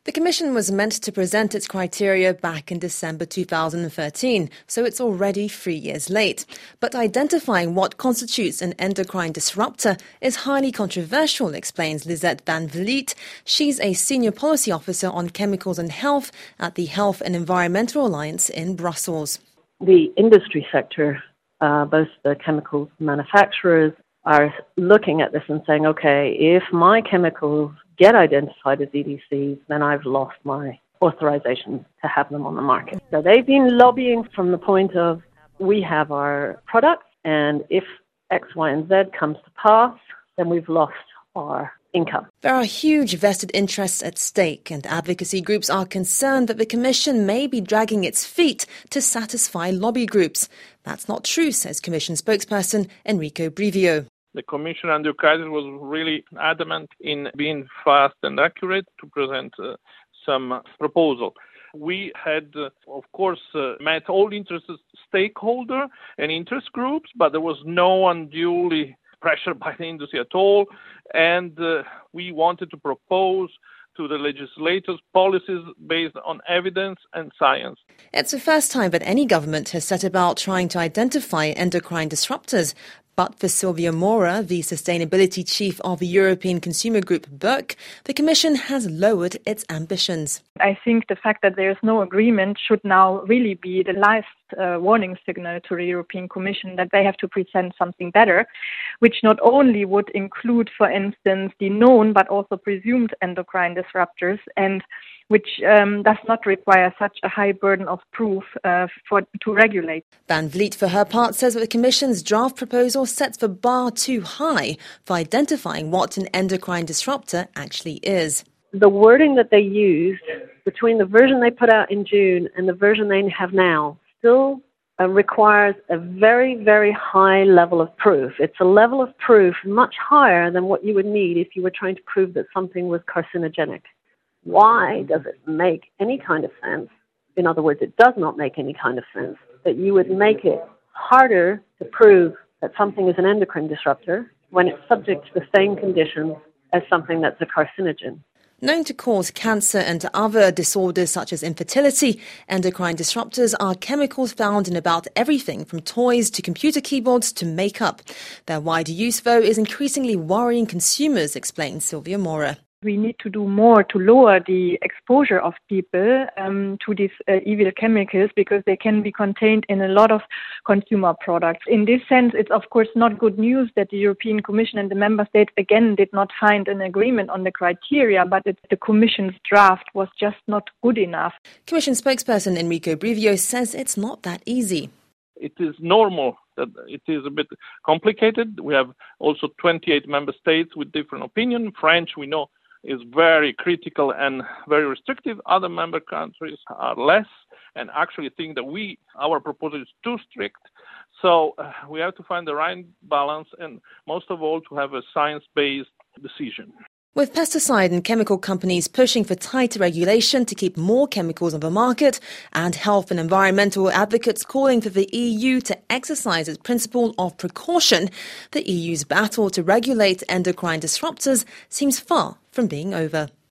The Commission was meant to present its criteria back in December 2013, so it's already 3 years late. But identifying what constitutes an endocrine disruptor is highly controversial, explains Lisette van Vliet. She's a senior policy officer on chemicals and health at the Health and Environmental Alliance in Brussels. The industry sector, both the chemicals manufacturers, are looking at this and saying, okay, if my chemicals get identified as EDCs, then I've lost my authorization to have them on the market. So they've been lobbying from the point of, we have our products, and if X, Y, and Z comes to pass, then we've lost our income. There are huge vested interests at stake, and advocacy groups are concerned that the Commission may be dragging its feet to satisfy lobby groups. That's not true, says Commission spokesperson Enrico Brivio. The Commission under crisis was really adamant in being fast and accurate to present some proposal. We had, of course, met all interested stakeholders and interest groups, but there was no unduly pressure by the industry at all, and we wanted to propose to the legislators policies based on evidence and science. It's the first time that any government has set about trying to identify endocrine disruptors. But for Silvia Mora, the sustainability chief of the European consumer group BERC, the Commission has lowered its ambitions. I think the fact that there is no agreement should now really be the last warning signal to the European Commission that they have to present something better, which not only would include, for instance, the known but also presumed endocrine disruptors, and which does not require such a high burden of proof to regulate. Van Vliet, for her part, says that the Commission's draft proposal sets the bar too high for identifying what an endocrine disruptor actually is. The wording that they used between the version they put out in June and the version they have now still requires a very, very high level of proof. It's a level of proof much higher than what you would need if you were trying to prove that something was carcinogenic. Why does it make any kind of sense? In other words, it does not make any kind of sense that you would make it harder to prove that something is an endocrine disruptor when it's subject to the same conditions as something that's a carcinogen. Known to cause cancer and other disorders such as infertility, endocrine disruptors are chemicals found in about everything from toys to computer keyboards to makeup. Their wider use, though, is increasingly worrying consumers, explains Silvia Mora. We need to do more to lower the exposure of people to these evil chemicals because they can be contained in a lot of consumer products. In this sense, it's of course not good news that the European Commission and the Member States again did not find an agreement on the criteria, but the Commission's draft was just not good enough. Commission spokesperson Enrico Brivio says it's not that easy. It is normal that it is a bit complicated. We have also 28 member states with different opinions. French, we know, is very critical and very restrictive. Other member countries are less and actually think that our proposal is too strict. So we have to find the right balance and most of all to have a science-based decision. With pesticide and chemical companies pushing for tighter regulation to keep more chemicals on the market and health and environmental advocates calling for the EU to exercise its principle of precaution, the EU's battle to regulate endocrine disruptors seems far from being over.